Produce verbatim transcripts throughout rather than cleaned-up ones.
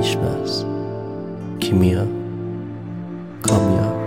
میشناس کیمیا کامیاب.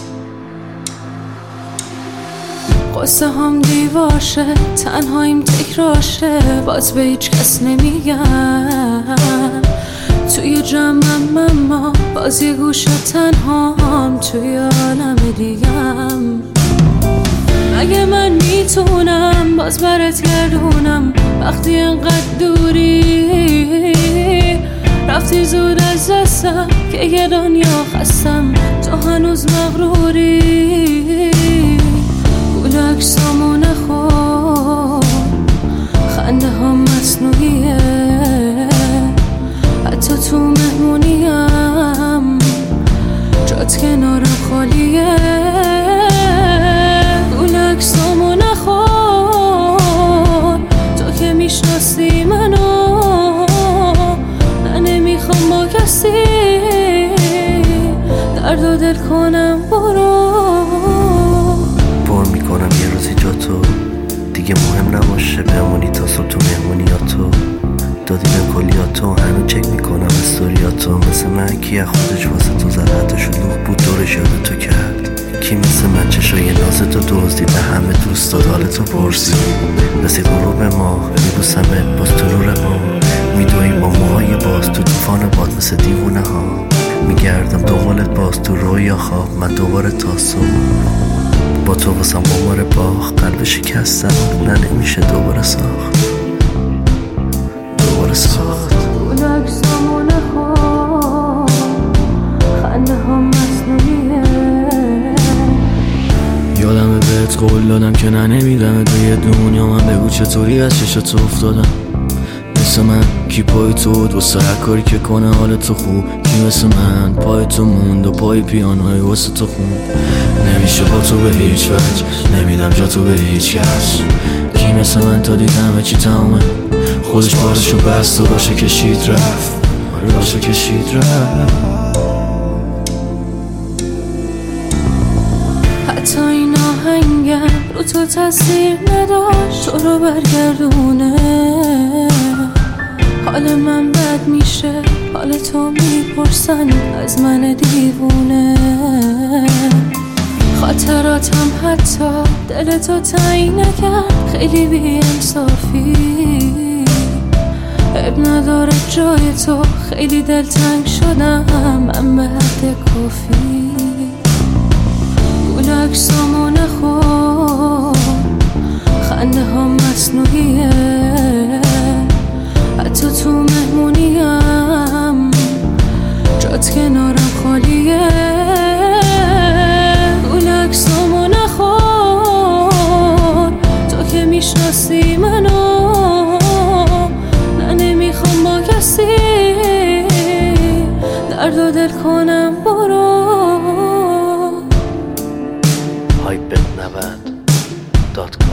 قصه هم دیواشه، تنهاییم تکراشه، باز به هیچ کس نمیگم. توی جمعم اما باز یه گوشه تنهام، توی عالم دیگم. اگه من میتونم باز برات گردونم، وقتی انقدر دوری رفتی زود از دستم که یه دنیا خستم، تو هنوز مغروری. گل اکسامو نخور، خنده ها مصنوعیه، حتی تو مهمونیم جات کنارم خالیه. گل اکسامو نخور، تو که میشناسی منو، نه نمیخوام با کسی درد و دل کنم. برو پر میکنم یه روزی جا تو، دیگه مهم نباشه بمونی تا صبح تو مهمونیاتو. دادی به کلیاتو، هنو چک میکنم استوریاتو. مثل من کی از خودش واسه تو زد، حتی شلوغ بود دورش یاد تو کرد. کی مثل من چشای نازتو دزدید، به همه دوست داد حالتو پرسید. رسید غروب ما میبوسمت باز تو نور ما، میدویم با موهای باز تو طوفان باد مثل دیوونه ها. میگردم دنبالت باز تو رویا خواب، من دوباره تا صبح با تو واسم قمار باخ. قلب شکستم نه نمیشه دوباره ساخت، دوباره ساخت. گل اکسامو نخور، خنده ها مصنوعیه. یادمه بهت قول دادم که نه نمیدم توی دنیا. من بگو چطوری از چشات افتادم، مثل من کی پای تو بود واسه هر کاری که کنه حال تو خوب. کی مثل من پای تو موند و پای پیانوی واسه تو خوند. نمیشه با تو به هیچ وجه، نمیدم جا تو به هیچ کس. کی مثل من تا دیدم چی تمومه، خودش بارشو بست و باشه کشید رفت، آره باشه کشید رفت. حتی این آهنگم رو تو تاثیر نداشت، تو رو برگردونه. حال من بد میشه، حال تو میپرسن از من دیوونه. خاطراتم حتی دل تو تعیین نکرد، خیلی بی انصافی. عیب نداره جای تو، خیلی دلتنگ شدم من به حد کافی. گل اکسامو نخور، خنده ها مصنوعیه، حتی تو مهمونیم جات کنارم خالیه. گل اکسامو نخور، تو که میشناسی منو، نه نمیخوام با کسی درد و دل کنم. برو هایپت نود دات کام